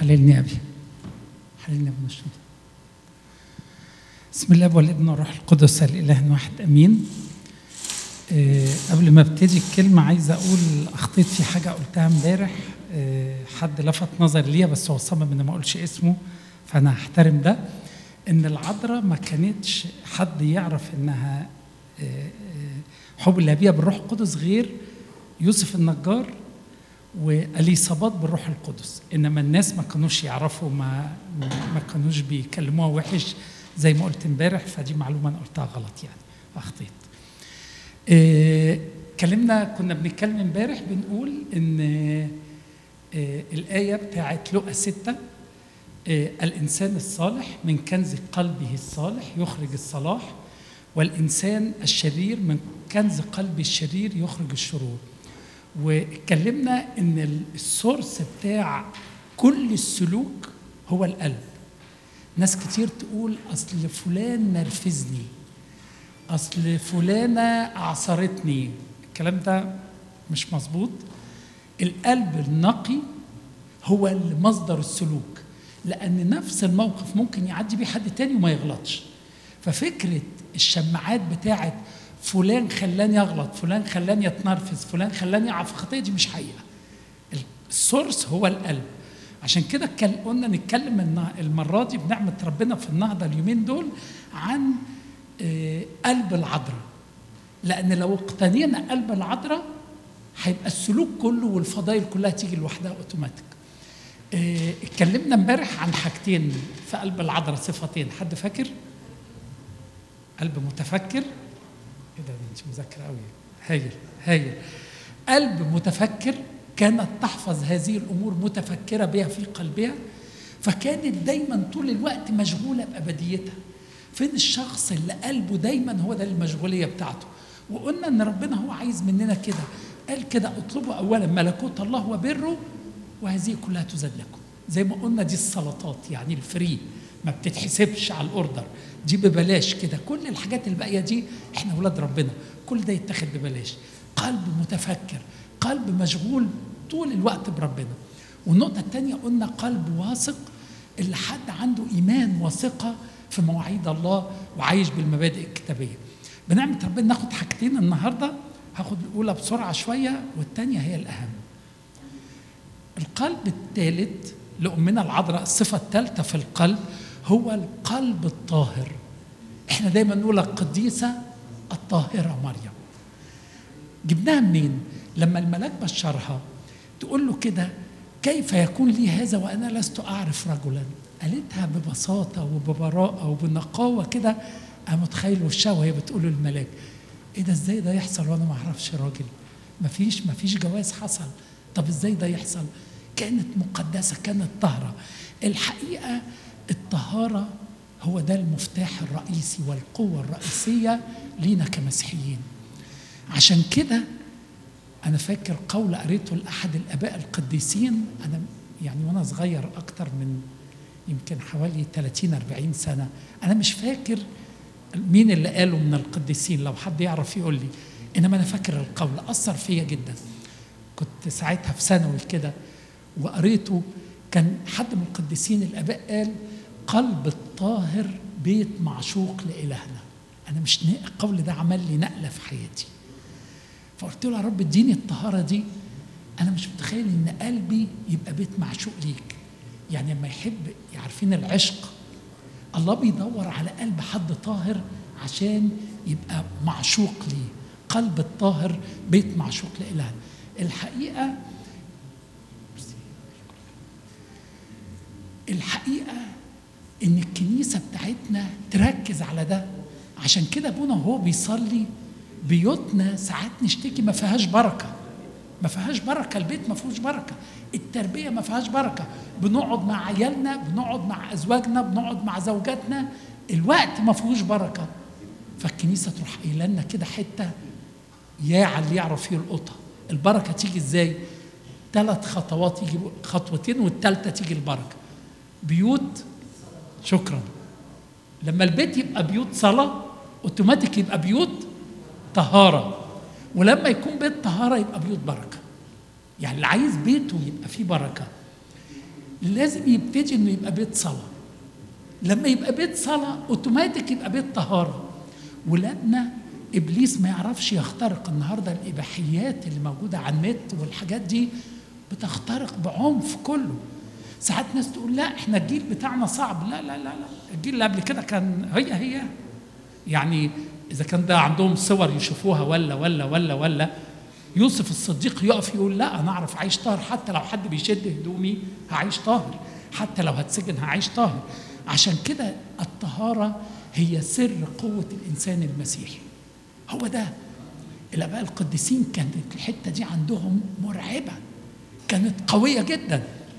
حللني يا أبي، حللني يا ابن الشهود. بسم الله والابن والروح القدس الإله واحد أمين. قبل ما ابتدي الكلمة عايز أقول أخطيت في حاجة قلتها امبارح. حد لفت نظر ليا بس هو صمم إن ما أقولش اسمه، فأنا هحترم ده. إن العذراء ما كانتش حد يعرف إنها حبل بيها بالروح القدس غير يوسف النجار واليصابات بالروح القدس، انما الناس ما كانوش يعرفوا، ما كانوش بيكلموها وحش زي ما قلت امبارح. فدي معلومه انا قلتها غلط يعني، اخطيت. كنا بنتكلم امبارح بنقول ان الايه بتاعت لقا 6 الانسان الصالح من كنز قلبه الصالح يخرج الصلاح، والانسان الشرير من كنز قلب الشرير يخرج الشرور. واتكلمنا ان السورس بتاع كل السلوك هو القلب. ناس كتير تقول اصل فلان نرفزني، اصل فلانه اعصرتني. الكلام ده مش مظبوط. القلب النقي هو اللي مصدر السلوك، لان نفس الموقف ممكن يعدي بيه حد تاني وما يغلطش. ففكره الشماعات بتاعت فلان خلاني اغلط، فلان خلاني اتنرفز، فلان خلاني اقع في خطيه، دي مش حقيقه. السورس هو القلب. عشان كده قلنا نتكلم المره دي بنعمه ربنا في النهضه اليومين دول عن قلب العذراء، لان لو اقتنينا قلب العذراء هيبقى السلوك كله والفضائل كلها تيجي لوحدها اوتوماتيك. اتكلمنا امبارح عن حاجتين في قلب العذراء، صفتين. حد فاكر؟ قلب متفكر. ايه ده، انت مذاكره قوي، هايل هايل. قلب متفكر، كانت تحفظ هذه الامور متفكره بها في قلبها، فكانت دايما طول الوقت مشغوله بابديتها. فين الشخص اللي قلبه دايما هو ده المشغوليه بتاعته؟ وقلنا ان ربنا هو عايز مننا كده، قال كده اطلبوا اولا ملكوت الله وبره وهذه كلها تزاد لكم. زي ما قلنا دي السلطات، يعني الفري، ما بتتحسبش على الاوردر، دي ببلاش كده. كل الحاجات الباقيه دي احنا اولاد ربنا، كل ده يتاخد ببلاش. قلب متفكر، قلب مشغول طول الوقت بربنا. والنقطه الثانيه قلنا قلب واثق، اللي حد عنده ايمان وثقه في مواعيد الله وعايش بالمبادئ الكتابيه. بنعمه ربنا ناخد حاجتين النهارده، هاخد الاولى بسرعه شويه والثانيه هي الاهم. القلب الثالث لأمنا العذراء، الصفة الثالثة في القلب هو القلب الطاهر. احنا دايما نقول القديسة الطاهرة مريم. جبناها منين؟ لما الملاك بشرها تقول له كده كيف يكون لي هذا وأنا لست أعرف رجلا؟ قالتها ببساطة وببراءة وبنقاوة كده. أنا متخيل وشها وهي بتقول له الملاك إيه ده، إزاي ده يحصل وأنا ما أعرفش راجل؟ مفيش جواز حصل. طب إزاي ده يحصل؟ كانت مقدسة، كانت طاهرة. الحقيقة الطهارة هو ده المفتاح الرئيسي والقوة الرئيسية لينا كمسيحيين. عشان كده أنا فاكر قول قريته لأحد الآباء القديسين، أنا يعني وأنا صغير أكتر من يمكن حوالي 30-40 سنة، أنا مش فاكر مين اللي قاله من القديسين، لو حد يعرف يقول لي. إنما أنا فاكر القول أثر فيا جدا. كنت ساعتها في ثانوي كده وقريته، كان حد من القديسين الآباء قال قلب الطاهر بيت معشوق لإلهنا. أنا مش القول ده عمل لي نقلة في حياتي، فقلت له يا رب اديني الطهارة دي. أنا مش متخيل إن قلبي يبقى بيت معشوق ليك. يعني لما يحب، يعرفين العشق، الله بيدور على قلب حد طاهر عشان يبقى معشوق ليه. قلب الطاهر بيت معشوق لإلهنا. الحقيقة إن الكنيسة بتاعتنا تركز على ده. عشان كده أبونا وهو بيصلي بيوتنا ساعات نشتكي ما فيهاش بركة، ما فيهاش بركة، البيت ما فيهوش بركة، التربية ما فيهاش بركة، بنقعد مع عيالنا، بنقعد مع أزواجنا، بنقعد مع زوجاتنا، الوقت ما فيهوش بركة. فالكنيسة تروح قايله لنا كده حتة يا على اللي يعرف يلقطها. البركة تيجي إزاي؟ 3 خطوات، يجي خطوتين والثالثة تيجي البركة. بيوت، شكرا، لما البيت يبقى بيوت صلاة اوتوماتيك يبقى بيوت طهارة، ولما يكون بيت طهارة يبقى بيوت بركة. يعني اللي عايز بيته يبقى فيه بركة لازم يبتدي انه يبقى بيت صلاه. لما يبقى بيت صلاه اوتوماتيك يبقى بيت طهاره. ولادنا ابليس ما يعرفش يخترق. النهارده الاباحيات اللي موجوده على النت والحاجات دي بتخترق بعنف كله. ساعات ناس تقول لا احنا الجيل بتاعنا صعب. لا لا لا لا، الجيل اللي قبل كده كان هي يعني اذا كان ده عندهم صور يشوفوها ولا يوسف الصديق يقف يقول لا انا اعرف اعيش طاهر، حتى لو حد بيشد هدومي هعيش طاهر، حتى لو هتسجن هعيش طاهر. عشان كده الطهاره هي سر قوه الانسان المسيحي. هو ده الاباء القديسين كانت الحته دي عندهم مرعبه، كانت قويه جدا.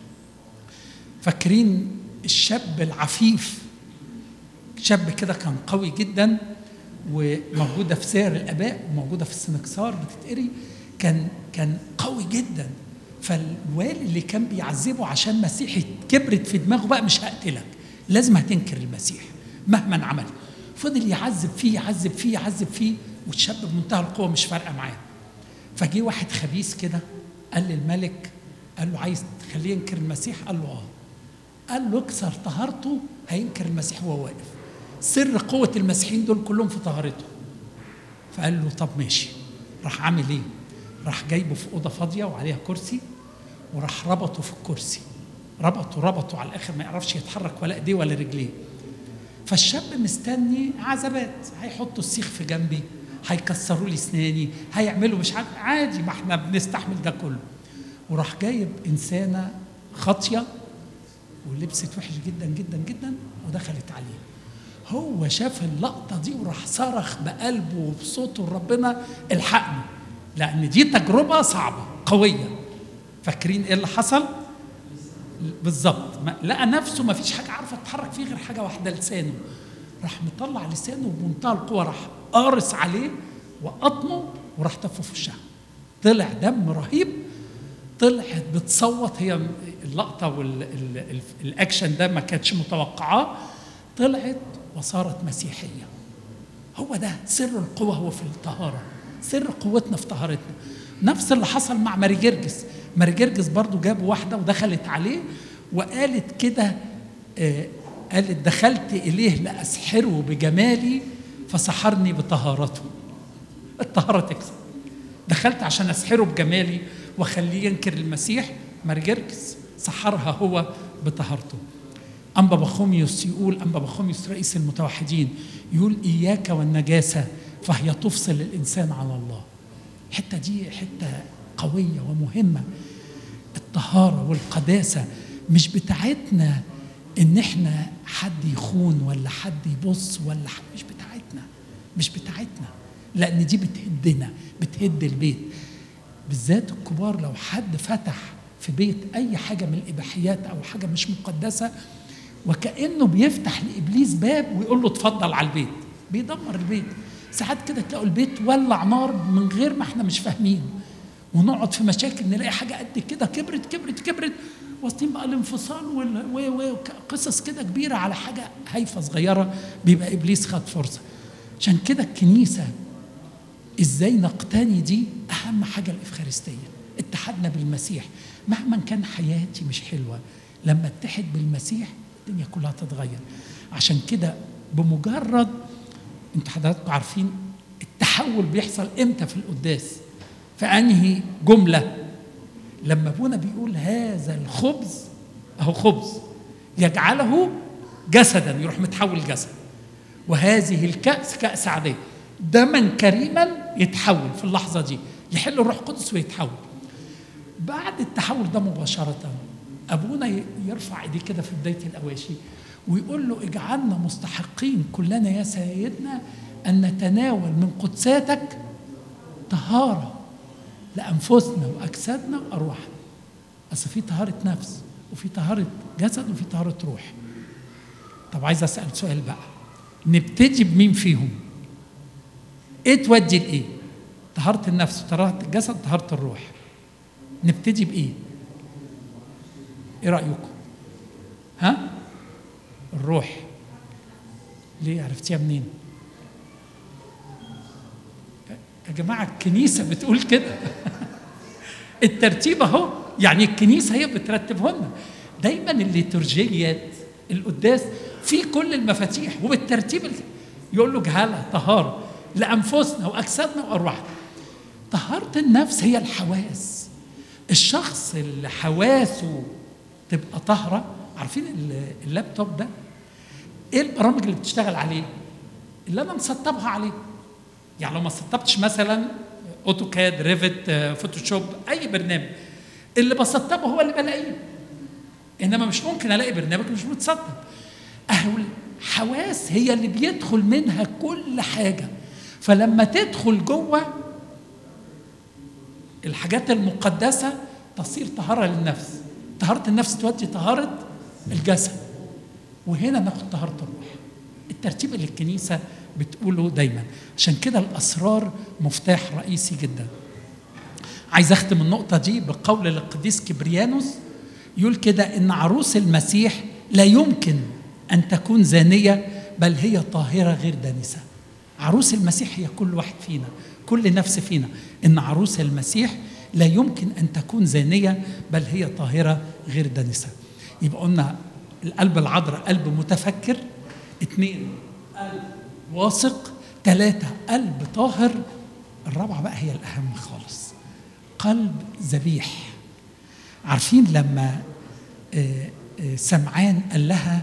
فاكرين الشاب العفيف، شاب كده كان قوي جدا، وموجوده في سير الاباء وموجوده في السنكسار بتتقري. كان قوي جدا. فالوالي اللي كان بيعذبه عشان مسيحي كبرت في دماغه بقى مش هقتلك، لازم هتنكر المسيح مهما عمل. فضل يعذب فيه والشاب بمنتهى القوه مش فارقه معاه. فجي واحد خبيث كده قال للملك، قال له عايز تخليه ينكر المسيح؟ قال له قال له اكسر طهارته هينكر المسيح وهو واقف. سر قوه المسيحيين دول كلهم في طهارتهم. فقال له طب ماشي. راح عامل ايه؟ راح جايبه في اوضه فاضيه وعليها كرسي، وراح ربطه في الكرسي، ربطه على الاخر ما يعرفش يتحرك ولا ايديه ولا رجليه. فالشاب مستني عذابات، هيحطوا السيخ في جنبي، هيكسروا لي اسناني، هيعملوا مش عارف، عادي ما احنا بنستحمل ده كله. وراح جايب انسانه خاطيه ولبست وحش جدا جدا جدا ودخلت عليه. هو شاف اللقطه دي وراح صرخ بقلبه وبصوته لربنا الحقني، لان دي تجربه صعبه قويه. فاكرين ايه اللي حصل بالظبط؟ لقى نفسه ما فيش حاجه عارفه تتحرك فيه غير حاجه واحده، لسانه. راح مطلع لسانه بمنتهى القوه، راح قارص عليه وقطمه وراح تفه في وشها. طلع دم رهيب، طلعت بتصوت. هي اللقطه والاكشن ده ما كانتش متوقعاه، طلعت وصارت مسيحيه. هو ده سر القوه، هو في الطهاره، سر قوتنا في طهارتنا. نفس اللي حصل مع ماري جرجس. ماري جرجس برضو جابوا واحده ودخلت عليه وقالت كده، قالت دخلت اليه لاسحره بجمالي فسحرني بطهارته. الطهاره تكسب. دخلت عشان اسحره بجمالي واخليه ينكر المسيح. ماري جرجس سحرها هو بطهارته. أنبا بخوميوس يقول، أنبا بخوميوس رئيس المتوحدين يقول إياك والنجاسة فهي تفصل الإنسان على الله. الحتة دي حتة قوية ومهمة. الطهارة والقداسة مش بتاعتنا إن إحنا حد يخون ولا حد يبص ولا مش بتاعتنا، لأن دي بتهدنا، بتهد البيت. بالذات الكبار لو حد فتح في بيت أي حاجة من الإباحيات أو حاجة مش مقدسة، وكأنه بيفتح لإبليس باب ويقول له اتفضل على البيت، بيدمر البيت. ساعات كده تلاقوا البيت ولع نار من غير ما احنا مش فاهمين، ونقعد في مشاكل نلاقي حاجة قد كده كبرت واصلين بقى الانفصال وقصص كده كبيرة على حاجة هايفة صغيرة، بيبقى إبليس خد فرصة. عشان كده الكنيسة ازاي نقتني دي أهم حاجة الإفخارستية، اتحادنا بالمسيح. مهما كان حياتي مش حلوة، لما اتحد بالمسيح الدنيا كلها تتغير. عشان كده بمجرد، انتوا حضراتكم عارفين التحول بيحصل امتى في القداس؟ في انهي جمله؟ لما ابونا بيقول هذا الخبز، اهو خبز يجعله جسدا، يروح متحول جسد، وهذه الكأس كأس عادية دما كريما، يتحول في اللحظه دي، يحل الروح القدس ويتحول. بعد التحول ده مباشره ابونا يرفع ايديه كده في بدايه الاواشي ويقول له اجعلنا مستحقين كلنا يا سيدنا ان نتناول من قدساتك طهاره لانفسنا واجسادنا وارواحنا. اصل في طهاره نفس وفي طهاره جسد وفي طهاره روح. طب عايز اسال سؤال بقى، نبتدي بمين فيهم؟ ايه تودي لايه؟ طهاره النفس وطهاره الجسد وطهاره الروح، نبتدي بايه؟ ايه رايكم؟ ها؟ الروح. ليه؟ عرفتيها منين؟ يا جماعه الكنيسه بتقول كده. الترتيب اهو، يعني الكنيسه هي بترتبه لنا. دايما الليتورجيات القداس في كل المفاتيح وبالترتيب يقول له جهالة طهارة لأنفسنا وأجسادنا وأرواحنا. طهارة النفس هي الحواس. الشخص اللي حواسه تبقى طاهرة، عارفين اللابتوب ده ايه البرامج اللي بتشتغل عليه؟ اللي انا مسطبها عليه. يعني لو ما سطبتش مثلا اوتوكاد، ريفت، فوتوشوب، اي برنامج، اللي بسطبه هو اللي بلاقيه، انما مش ممكن الاقي برنامج مش متسطب. اهو الحواس هي اللي بيدخل منها كل حاجه، فلما تدخل جوه الحاجات المقدسه تصير طهاره للنفس. طهاره النفس تودي طهاره الجسد، وهنا ناخد طهاره الروح. الترتيب اللي الكنيسه بتقوله دايما. عشان كده الاسرار مفتاح رئيسي جدا. عايز اختم النقطه دي بقول القديس كبريانوس، يقول كده ان عروس المسيح لا يمكن ان تكون زانيه، بل هي طاهره غير دانسه. عروس المسيح هي كل واحد فينا، كل نفس فينا. ان عروس المسيح لا يمكن ان تكون زانيه، بل هي طاهره غير دانسه. يبقى قلنا القلب العذراء قلب متفكر، 2 قلب واثق، 3 قلب طاهر، الرابعه بقى هي الاهم خالص، قلب ذبيح. عارفين لما سمعان قال لها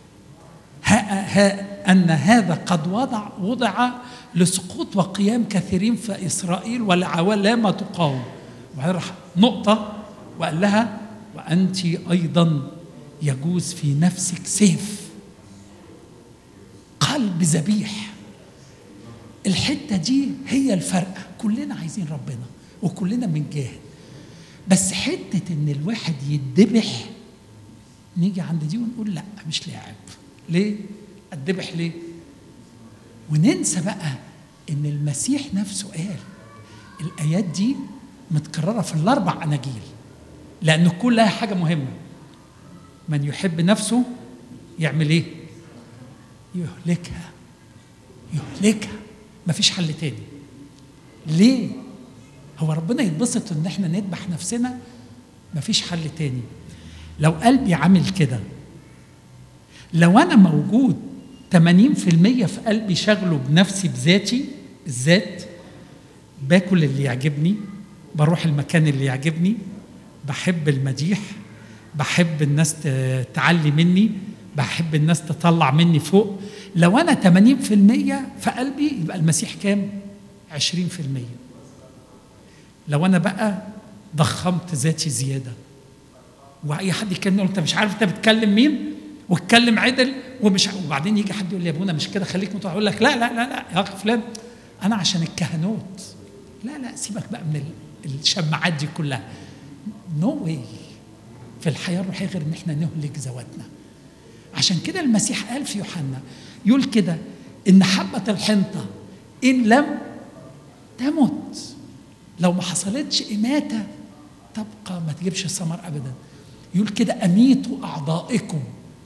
أن هذا قد وضع لسقوط وقيام كثيرين في إسرائيل ولعوالم تقاوم، وبعدين راح نقطة وقال لها وأنت أيضا يجوز في نفسك سيف. قلب ذبيح. الحتة دي هي الفرق. كلنا عايزين ربنا وكلنا بنجاهد، بس حتة ان الواحد يتذبح نيجي عند دي ونقول لا مش لاعب. ليه؟ اتذبح ليه؟ وننسى بقى ان المسيح نفسه قال الايات دي متكررة في ال4 أناجيل، لأن كلها حاجة مهمة. من يحب نفسه يعمل ايه؟ يهلكها. يهلكها، مفيش حل تاني. ليه؟ هو ربنا يتبسط ان احنا نذبح نفسنا؟ مفيش حل تاني. لو قلبي عامل كده، لو انا موجود 80% في قلبي شغله بنفسي بذاتي، الذات، باكل اللي يعجبني، بروح المكان اللي يعجبني، بحب المديح، بحب الناس تعلي مني، بحب الناس تطلع مني فوق. لو انا 80% في قلبي يبقى المسيح كام؟ 20%. لو انا بقى ضخمت ذاتي زياده، واي حد يكلمني يقول انت مش عارف انت بتكلم مين، واتكلم عدل وبعدين يجي حد يقول لي يا ابونا مش كده، خليك متوقع. اقول لك لا لا لا لا يا اخي فلان، انا عشان الكهنوت. لا لا، سيبك بقى من الشماعات دي كلها. نو واي في الحياه الروحيه غير ان احنا نهلك ذواتنا. عشان كده المسيح قال في يوحنا، يقول كده ان حبه الحنطه ان لم تمت، لو ما حصلتش إماتة تبقى ما تجيبش الثمر أبدا. يقول كده أميتوا أعضائكم.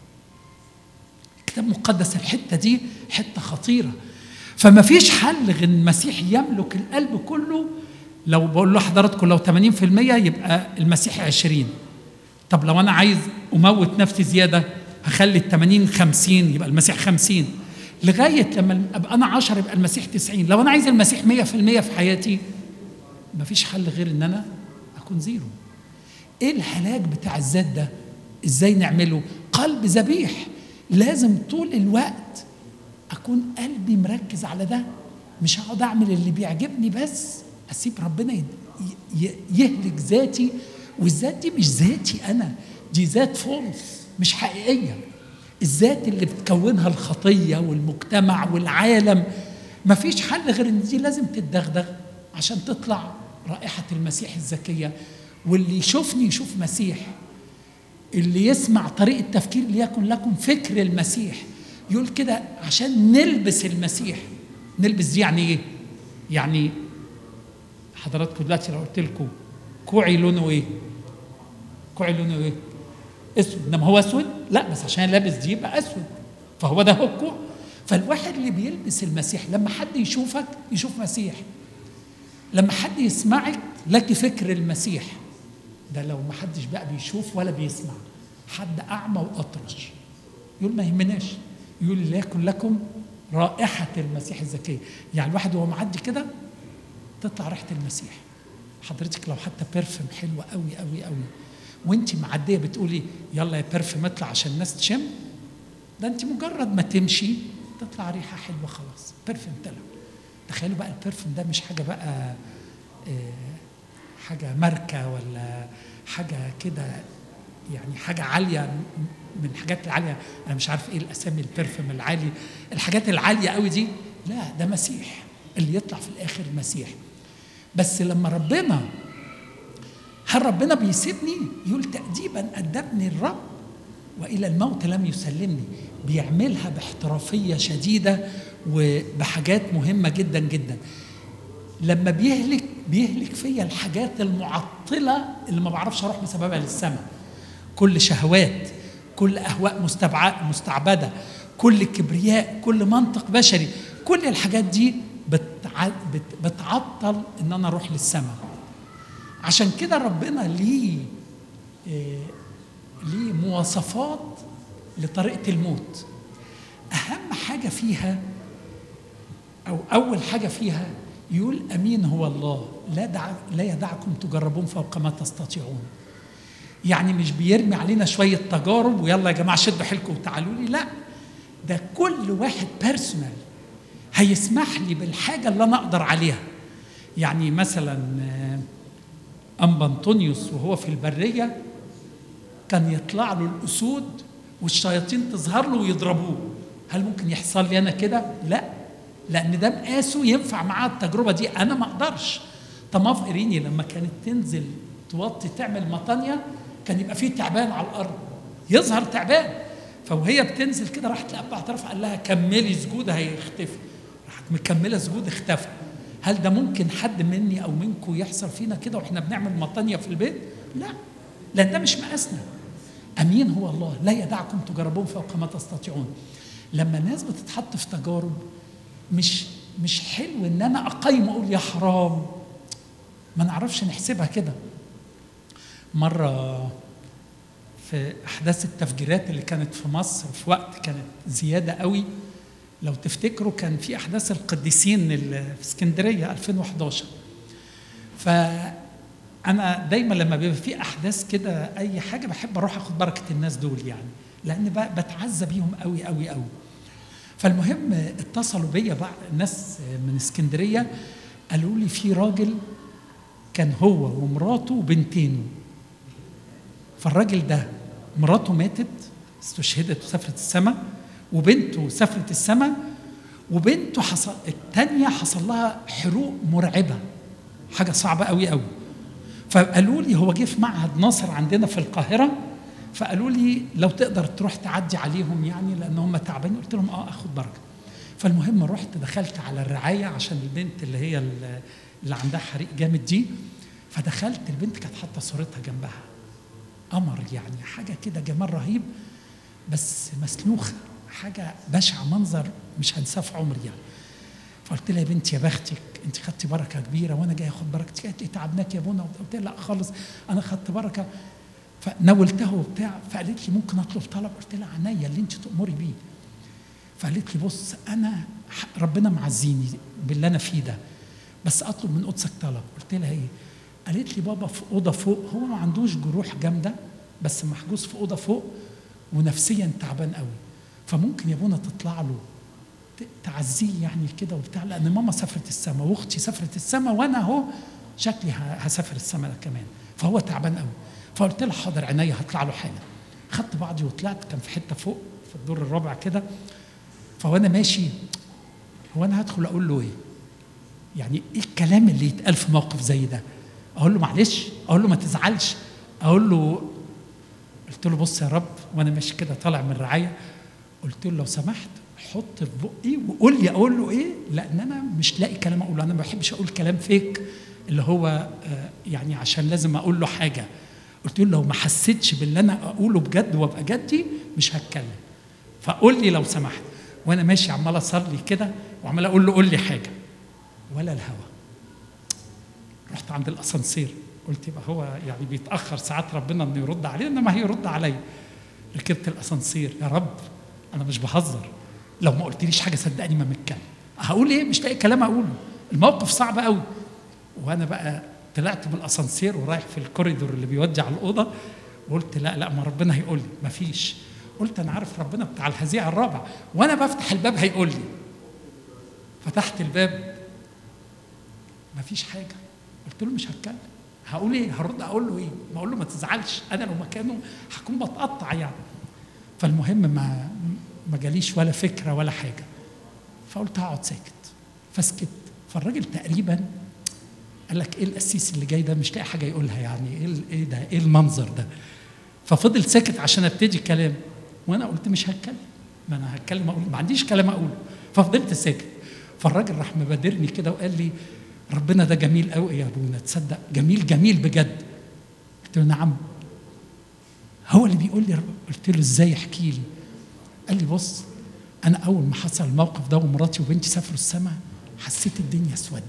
الكتاب المقدس الحتة دي حتة خطيرة. فما فيش حل غير المسيح يملك القلب كله. لو بقول له حضراتكم لو 80% يبقى المسيح 20. طب لو أنا عايز أموت نفسي زيادة هخلي 80 50 يبقى المسيح 50، لغاية لما أبقى أنا 10 يبقى المسيح 90. لو أنا عايز المسيح 100% في حياتي ما فيش حل غير ان انا اكون زيرو. ايه الهلاك بتاع الذات ده؟ ازاي نعمله؟ قلب ذبيح. لازم طول الوقت اكون قلبي مركز على ده، مش هقعد اعمل اللي بيعجبني بس، اسيب ربنا يهلك ذاتي. والذات دي مش ذاتي انا، دي ذات فولس مش حقيقيه. الذات اللي بتكونها الخطيه والمجتمع والعالم. ما فيش حل غير ان دي لازم تتدغدغ عشان تطلع رائحة المسيح الزكية. واللي يشوفني يشوف مسيح. اللي يسمع طريقة تفكير ليكن لكم فكر المسيح. يقول كده عشان نلبس المسيح. نلبس دي يعني ايه؟ يعني حضراتكم دلوقتي لو قلت لكم كوعي لونه ايه؟ كوعي لونه ايه؟ اسود. انما هو اسود؟ لا، بس عشان لابس دي يبقى اسود، فهو ده هو الكوع. فالواحد اللي بيلبس المسيح لما حد يشوفك يشوف مسيح، لما حد يسمعك لك فكر المسيح. ده لو ما حدش بقى بيشوف ولا بيسمع، حد اعمى واطرش، يقول ما يهمناش، يقول ليكن لكم رائحه المسيح الزكيه. يعني الواحد وهو معدي كده تطلع ريحه المسيح. حضرتك لو حتى بيرفم حلوه قوي قوي قوي وانت معديه بتقولي يلا يا بيرفم اطلع عشان الناس تشم، ده انت مجرد ما تمشي تطلع ريحه حلوه خلاص، بيرفم طلع. تخيلوا بقى البيرفم ده مش حاجه بقى حاجه ماركه ولا حاجه كده، يعني حاجه عاليه من الحاجات العاليه، انا مش عارف ايه الاسامي البيرفم العالي، الحاجات العاليه قوي دي، لا ده مسيح اللي يطلع في الاخر المسيح. بس لما ربنا، هل ربنا بيسيبني؟ يقول تأديبا أدبني الرب وإلى الموت لم يسلمني. بيعملها باحترافية شديدة وبحاجات مهمة جدا جدا. لما بيهلك فيا الحاجات المعطلة اللي ما بعرفش أروح بسببها للسماء، كل شهوات، كل أهواء مستعبدة، كل كبرياء، كل منطق بشري، كل الحاجات دي بتعطل إن أنا أروح للسماء. عشان كده ربنا ليه مواصفات لطريقة الموت. أهم حاجة فيها أو أول حاجة فيها يقول أمين هو الله لا يدعكم تجربون فوق ما تستطيعون. يعني مش بيرمي علينا شوية تجارب ويلا يا جماعة شدوا حيلكم وتعالوا لي، لا، ده كل واحد بيرسونال هيسمح لي بالحاجة اللي أنا أقدر عليها. يعني مثلا أنبا أنطونيوس وهو في البرية كان يطلع له الأسود والشياطين تظهر له ويضربوه. هل ممكن يحصل لي أنا كده؟ لا، لأن ده مقاسه ينفع معاه التجربة دي، أنا ما أقدرش. طماف إيريني لما كانت تنزل توطي تعمل مطانية كان يبقى فيه تعبان على الأرض، يظهر تعبان، فوهي بتنزل كده راحت لأب اعترف قال لها كملي سجود هيختفي، راحت مكملة سجود اختفى. هل ده ممكن حد مني أو منكم يحصل فينا كده وإحنا بنعمل مطانية في البيت؟ لا، لأن ده مش مقاسنا. أمين هو الله لا يدعكم تجربون فوق ما تستطيعون. لما الناس بتتحط في تجارب مش حلو إن أنا أقيم أقول يا حرام، ما نعرفش نحسبها كده. مرة في أحداث التفجيرات اللي كانت في مصر في وقت كانت زيادة قوي، لو تفتكروا كان في أحداث القديسين اللي في اسكندرية 2011. فأنا دايما لما بيبقى في أحداث كده أي حاجة بحب أروح أخد بركة الناس دول، يعني لأن بتعزى بيهم قوي قوي قوي. فالمهم اتصلوا بيا بعض الناس من اسكندرية قالوا لي في راجل كان هو ومراته وبنتينه، فالراجل ده مراته ماتت استشهدت وسافرت السماء، وبنته سافرت السماء، وبنته التانية حصل لها حروق مرعبة، حاجة صعبة قوي قوي. فقالوا لي هو جه في معهد ناصر عندنا في القاهرة، فقالوا لي لو تقدر تروح تعدي عليهم يعني لأن هم تعبانين. قلت لهم أخد بركة. فالمهم رحت دخلت على الرعاية عشان البنت اللي هي اللي عندها حريق جامد دي، فدخلت البنت كانت حاطة صورتها جنبها، قمر يعني حاجة كده جمال رهيب، بس مسلوخة، حاجة بشعة، منظر مش هنساه في عمري يعني. فقلت لها يا بنتي يا بختك انت خدتي بركة كبيرة وانا جاي اخد بركتك. قالت لي تعبناك يا بونا. قلت لها لا خالص انا خدت بركة. فنولتها وبتاع، فقالت لي ممكن اطلب طلب؟ قلت لها عينيا اللي انت تأمري بيه. فقالت لي بص انا ربنا معزيني باللي انا فيه ده، بس اطلب من قدسك طلب. قلت لها ايه؟ قالت لي بابا في اوضه فوق، هو ما عندوش جروح جامده بس محجوز في اوضه فوق ونفسيا تعبان قوي، فممكن يا ابونا تطلع له تعزيه يعني كده وبتاع، لان ماما سافرت السما واختي سافرت السما وانا اهو شكلي هسافر السما كمان، فهو تعبان قوي. فقلت لها حاضر عينيا هطلع له حالا. خدت بعضي وطلعت، كان في حته فوق في الدور الرابع كده. فوانا ماشي هو انا هدخل اقول له ايه؟ يعني ايه الكلام اللي يتقال في موقف زي ده؟ اقول له معلش؟ اقول له ما تزعلش؟ اقول له قلت له بص يا رب وانا ماشي كده طالع من الرعايه، قلت له لو سمحت حط في بقي وقول لي اقول له ايه، لان انا مش لاقي كلام اقوله. انا ما بحبش اقول كلام فيك اللي هو يعني عشان لازم اقول له حاجه. قلت له لو ما حسيتش باللي انا اقوله بجد وابقى جدي مش هتكلم، فقول لي لو سمحت. وانا ماشي عمال اصلي كده وعمال اقول له قول لي حاجه، ولا الهوى. رحت عند الاسانسير، قلت يبقى هو يعني بيتاخر ساعات ربنا انه يرد علينا، انما هيرد عليا. ركبت الاسانسير، يا رب انا مش بهزر، لو ما قلتليش حاجه صدقني ما متكلم، هقول ايه؟ مش لاقي كلام اقوله، الموقف صعب قوي. وانا بقى طلعت بالاسانسير ورايح في الكوريدور اللي بيودي على الاوضه، وقلت لا ما ربنا هيقول لي، مفيش. قلت انا عارف ربنا بتاع الهزيع الرابع، وانا بفتح الباب هيقول لي. فتحت الباب مفيش حاجه، قلت له مش هتكلم، هقول ايه؟ هرد اقول له ايه؟ ما اقول له ما تزعلش، انا لو مكانه هكون بتقطع يعني. فالمهم ما جاليش ولا فكره ولا حاجه، فقلت هقعد ساكت، فسكت. فالراجل تقريبا قال لك ايه القسيس اللي جاي ده مش لاقي حاجه يقولها، يعني ايه ده؟ ايه المنظر ده؟ ففضل ساكت عشان ابتدي كلام، وانا قلت مش هتكلم، ما انا هتكلم اقول ما عنديش كلام اقوله، ففضلت ساكت. فالراجل راح مبادرني كده وقال لي ربنا ده جميل قوي يا ابونا، تصدق جميل جميل بجد. قلت له نعم، هو اللي بيقول لي. قلت له ازاي؟ احكي لي. قال لي بص، انا اول ما حصل الموقف ده ومراتي وبنتي سافروا السماء حسيت الدنيا اسودت.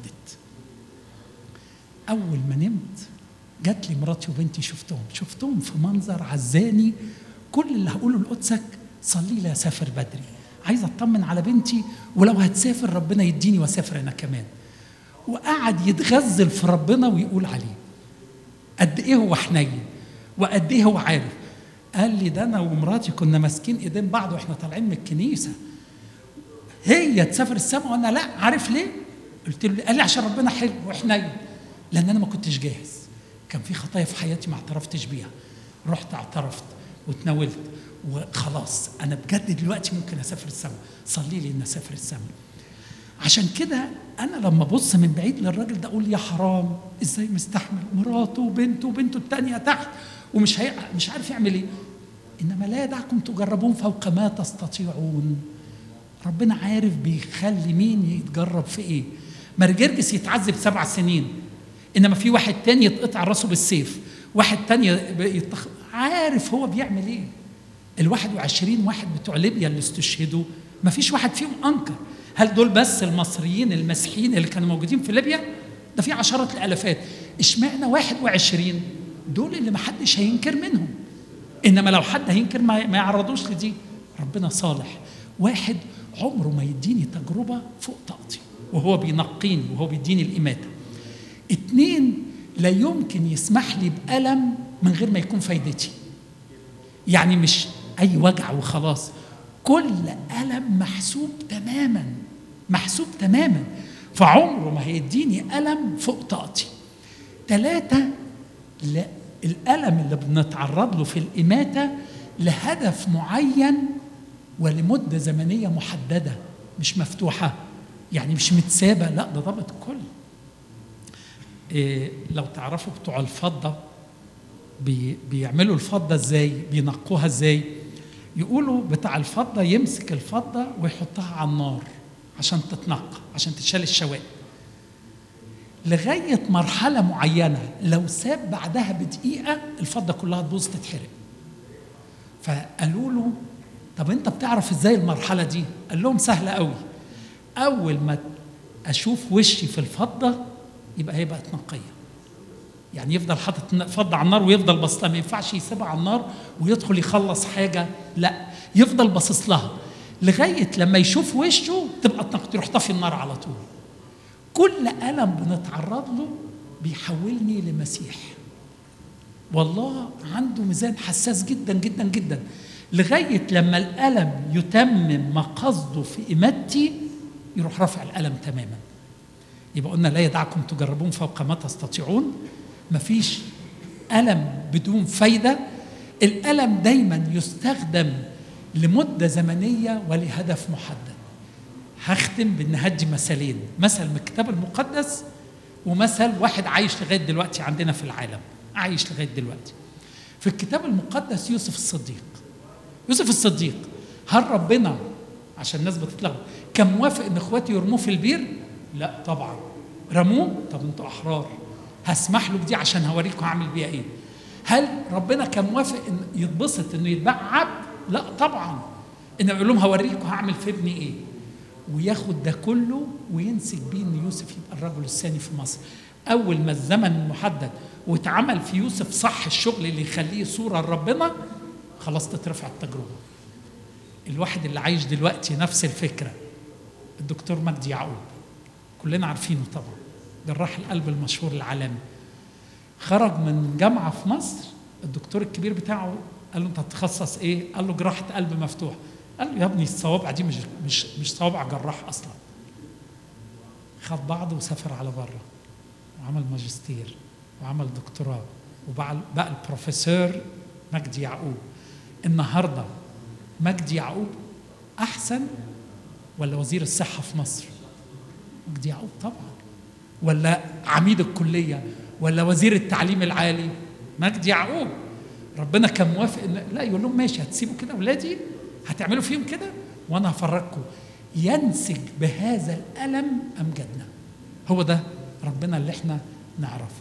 اول ما نمت جات لي مراتي وبنتي، شفتهم في منظر عزاني. كل اللي هقوله لقدسك صلي لي اسافر بدري، عايز اطمن على بنتي، ولو هتسافر ربنا يديني واسافر انا كمان. وقعد يتغزل في ربنا ويقول عليه قد ايه هو حنين وقد ايه هو عارف. قال لي ده انا ومراتي كنا ماسكين ايدين بعض واحنا طالعين من الكنيسه، هي تسافر السماء وانا لا. عارف ليه؟ قلت له قال لي عشان ربنا حلو وحنين، لان انا ما كنتش جاهز، كان في خطايا في حياتي ما اعترفتش بيها، رحت اعترفت واتناولت وخلاص انا بجد دلوقتي ممكن اسافر السماء، صلي لي ان اسافر السماء. عشان كده انا لما ابص من بعيد للراجل ده اقول يا حرام ازاي مستحمل مراته وبنته الثانيه تحت ومش مش عارف يعمل ايه. انما لا يدعكم تجربون فوق ما تستطيعون. ربنا عارف بيخلي مين يتجرب في ايه. مرجرجس يتعذب 7 سنين، انما في واحد تاني يتقطع راسه بالسيف، واحد تاني عارف هو بيعمل ايه. ال21 واحد بتوع ليبيا اللي استشهدوا ما فيش واحد فيهم انكر. هل دول بس المصريين المسيحيين اللي كانوا موجودين في ليبيا؟ ده في عشرات الالافات. اشمعنى 21 دول اللي ما حدش هينكر منهم؟ انما لو حد هينكر ما يعرضوش لدي. ربنا صالح. واحد عمره ما يديني تجربه فوق طاقتي وهو بينقيني وهو بيديني الاماته. 2 لا يمكن يسمح لي بألم من غير ما يكون فايدتي، يعني مش اي وجع وخلاص، كل ألم محسوب تماما، محسوب تماما، فعمره ما هيديني ألم فوق طاقتي. 3 لا، الألم اللي بنتعرض له في الإماتة لهدف معين ولمدة زمنية محددة، مش مفتوحة، يعني مش متسابة، لا ده ضابط الكل. لو تعرفوا بتوع الفضة بيعملوا الفضة ازاي، بينقوها ازاي، يقولوا بتاع الفضة يمسك الفضة ويحطها على النار عشان تتنقى، عشان تشال الشوائب لغاية مرحلة معينة، لو ساب بعدها بدقيقة الفضة كلها تبوظ تتحرق. فقالوا له طب انت بتعرف ازاي المرحلة دي؟ قال لهم سهلة قوي، أول ما أشوف وشي في الفضة يبقى هي بقت نقية. يعني يفضل حاطط فضة على النار ويفضل باصص لها، ما ينفعش يسيبها على النار ويدخل يخلص حاجة، لا يفضل باصص لها لغاية لما يشوف وشه تبقى تروح طفي النار على طول. كل ألم بنتعرض له بيحولني لمسيح. والله عنده ميزان حساس جدا جدا جدا، لغاية لما الألم يتمم مقصده في إماتتي يروح رافع الألم تماما. يبقى قلنا لا يدعكم تجربون فوق ما تستطيعون. مفيش ألم بدون فايدة. الألم دايما يستخدم لمدة زمنية ولهدف محدد. هختم بأن هدي مثالين، مثل من الكتاب المقدس ومثل واحد عايش لغاية دلوقتي عندنا في العالم، عايش لغاية دلوقتي. في الكتاب المقدس يوسف الصديق. يوسف الصديق، هل ربنا عشان الناس بتتلخبط كان موافق ان اخواته يرموه في البير؟ لا طبعا. رموه؟ طب انتوا احرار، هسمح له بدي عشان هوريكم هعمل بيها ايه. هل ربنا كان موافق ان يتبسط انه يتباع عبد؟ لا طبعا. انه يقول لهم هوريكم هعمل في ابني ايه، وياخد ده كله وينسج بيه ان يوسف يبقى الرجل الثاني في مصر. اول ما الزمن المحدد واتعمل في يوسف صح الشغل اللي يخليه صوره لربنا، خلاص تترفع التجربة. الواحد اللي عايش دلوقتي نفس الفكرة الدكتور مجدي يعقوب، كلنا عارفينه طبعا، جراح القلب المشهور العالمي. خرج من جامعة في مصر، الدكتور الكبير بتاعه قال له انت هتتخصص ايه؟ قال له جراحة قلب مفتوح. قال له يا ابني الصوابع دي مش صوابع جراح اصلا. خد بعضه وسافر على بره وعمل ماجستير وعمل دكتوراه وبقى البروفيسور مجدي يعقوب. النهارده مجدي يعقوب احسن ولا وزير الصحة في مصر؟ مجدي يعقوب طبعا. ولا عميد الكلية ولا وزير التعليم العالي؟ مجدي يعقوب. ربنا كان موافق لا يقول لهم ماشي هتسيبوا كده اولادي، هتعملوا فيهم كده وانا هفرجكم. ينسج بهذا الألم امجدنا. هو ده ربنا اللي احنا نعرفه.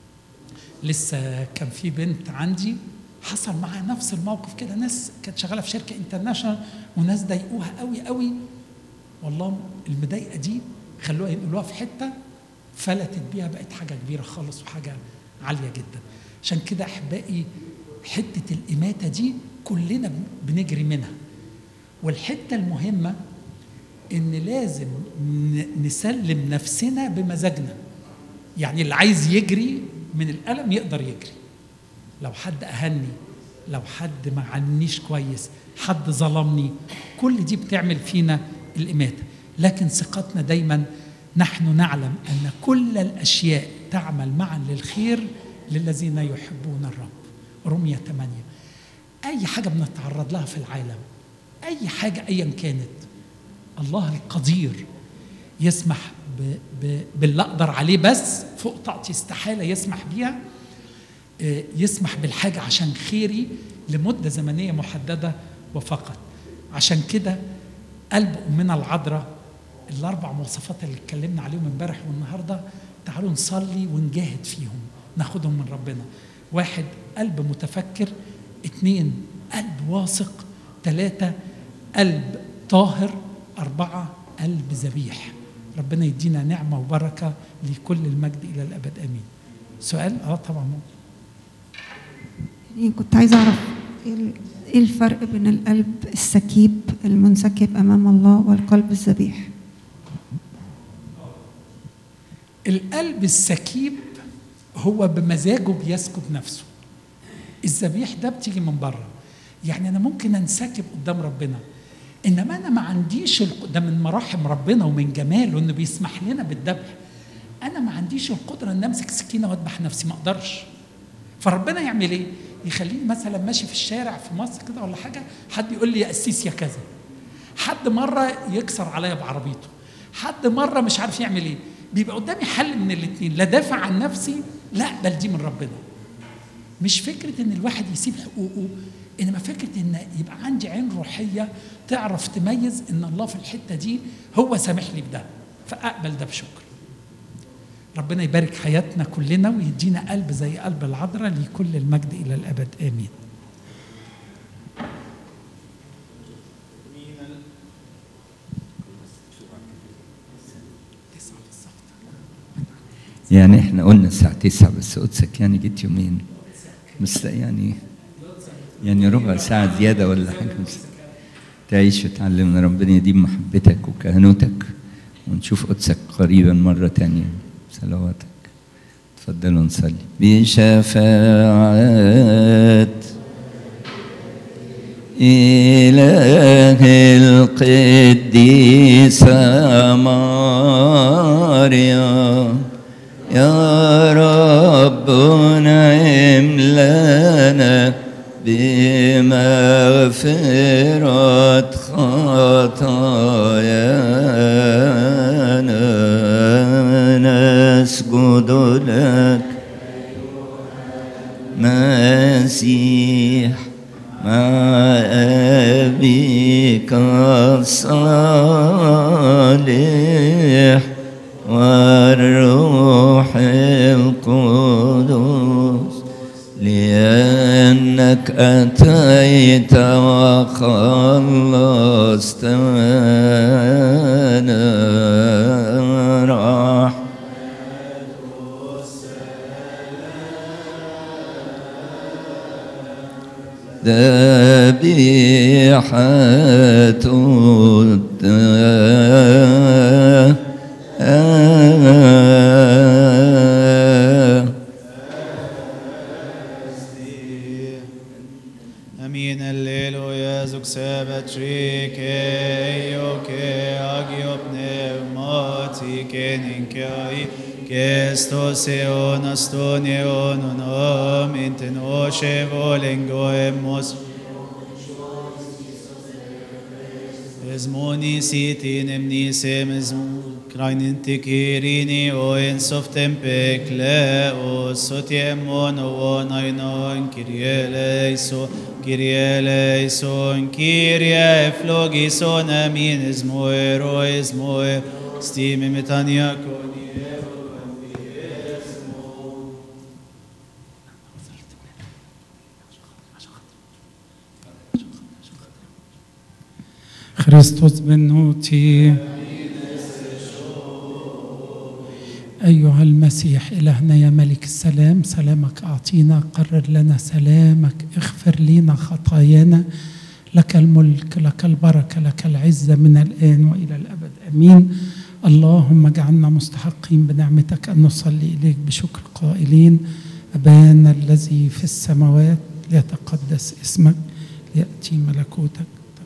لسه كان في بنت عندي حصل معها نفس الموقف كده، ناس كانت شغاله في شركه انترناشونال وناس ضايقوها قوي قوي، والله المضايقه دي خلوها ينقلوها في حته فلتت بيها، بقت حاجه كبيره خالص وحاجه عاليه جدا. عشان كده احبائي حته الاماته دي كلنا بنجري منها. والحته المهمه ان لازم نسلم نفسنا بمزاجنا. يعني اللي عايز يجري من الالم يقدر يجري. لو حد اهني، لو حد ما عنيش كويس، حد ظلمني، كل دي بتعمل فينا الاماته. لكن ثقتنا دايما نحن نعلم ان كل الاشياء تعمل معا للخير للذين يحبون الرب. رمية 8. اي حاجه بنتعرض لها في العالم، اي حاجه ايا كانت، الله القدير يسمح باللي اقدر عليه، بس فوق طاقتي استحاله يسمح بيها. يسمح بالحاجه عشان خيري لمده زمنيه محدده وفقط. عشان كده قلب امنا العذراء، الاربع مواصفات اللي اتكلمنا عليهم امبارح والنهارده، تعالوا نصلي ونجاهد فيهم، ناخدهم من ربنا. 1 قلب متفكر، 2 قلب واثق، 3 قلب طاهر، 4 قلب ذبيح. ربنا يدينا نعمه وبركه لكل المجد الى الابد امين. سؤال؟ طبعا ممكن. يعني كنت عايزه اعرف ايه الفرق بين القلب السكيب المنسكب امام الله والقلب الذبيح؟ القلب السكيب هو بمزاجه بيسكب نفسه. الذبيح ده بتيجي من بره. يعني انا ممكن انسكب قدام ربنا، انما انا ما عنديش ده من مراحم ربنا ومن جماله انه بيسمح لنا بالذبح. انا ما عنديش القدره ان امسك سكينه واذبح نفسي، ما اقدرش. فربنا يعمل ايه؟ يخليني مثلا ماشي في الشارع في مصر كده ولا حاجه، حد يقول لي يا قسيس يا كذا، حد مره يكسر عليا بعربيته، حد مره مش عارف يعمل ايه. بيبقى قدامي حل من الاثنين، لا دافع عن نفسي لا اقبل دي من ربنا. مش فكره ان الواحد يسيب حقوقه، انما فكره ان يبقى عندي عين روحيه تعرف تميز ان الله في الحته دي هو سامح لي بده، فاقبل ده بشكر. ربنا يبارك حياتنا كلنا ويدينا قلب زي قلب العذراء، لكل المجد الى الابد امين. يعني احنا قلنا الساعة 9 بس قدسك يعني جيت يومين، بس يعني ربع ساعة زيادة ولا حاجة. تعيش وتعلمنا. ربنا يديم محبتك وكهنوتك، ونشوف قدسك قريبا مرة تانية. صلواتك. تفضلوا نصلي. بشفاعة إله القديسة مريم، يا رب نعم لنا بمغفرة خطايانا، نسجد لك مسيح مع أبيك الصالح والروح القدس، لأنك أتيت وخلصتنا. راح ذبيحة Amin alleluia zuxabat rike yoke agiop pneumati ninkai Kestos eon aston eon unam intenoshe volengoemos Esmoni sitin emnisem krainin tikirini o ensof tempekle o sotiemon o nainon Kyrie eleison, Kyrie eflogison, amin esmoero, stime metania coniero, خريستوس بنوتي أيها المسيح إلهنا يا ملك السلام، سلامك أعطينا، قرر لنا سلامك، اغفر لنا خطايانا، لك الملك، لك البركة، لك العزة من الآن وإلى الأبد آمين. اللهم اجعلنا مستحقين بنعمتك أن نصلي إليك بشكر قائلين أبانا الذي في السماوات ليتقدس اسمك، ليأتي ملكوتك.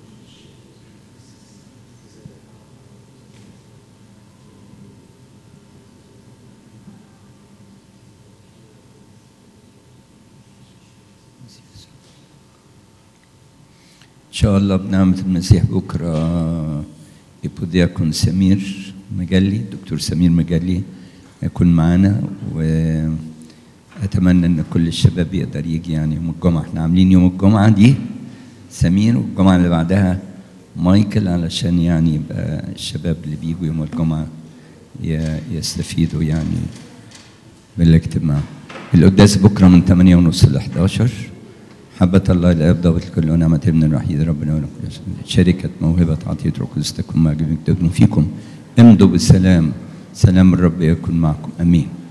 إن شاء الله بنعمة المسيح بكرة إبودياكون سمير مجلي، دكتور سمير مجلي يكون معنا، وأتمنى إن كل الشباب يقدر يجي يعني يوم الجمعة. إحنا عاملين يوم الجمعة دي سمير، والجمعة اللي بعدها مايكل، علشان يعني يبقى الشباب اللي بيجوا يوم الجمعة يستفيدوا يعني بالاجتماع. القداس بكرة من 8:30 ل 11. حبة الله الآب ضابط الكل ونعمة ابن الوحيد ربنا ونقول شركة موهبة عطية روح القدس تكون مع جميع فيكم. امضوا بالسلام، سلام الرب يكون معكم، امين.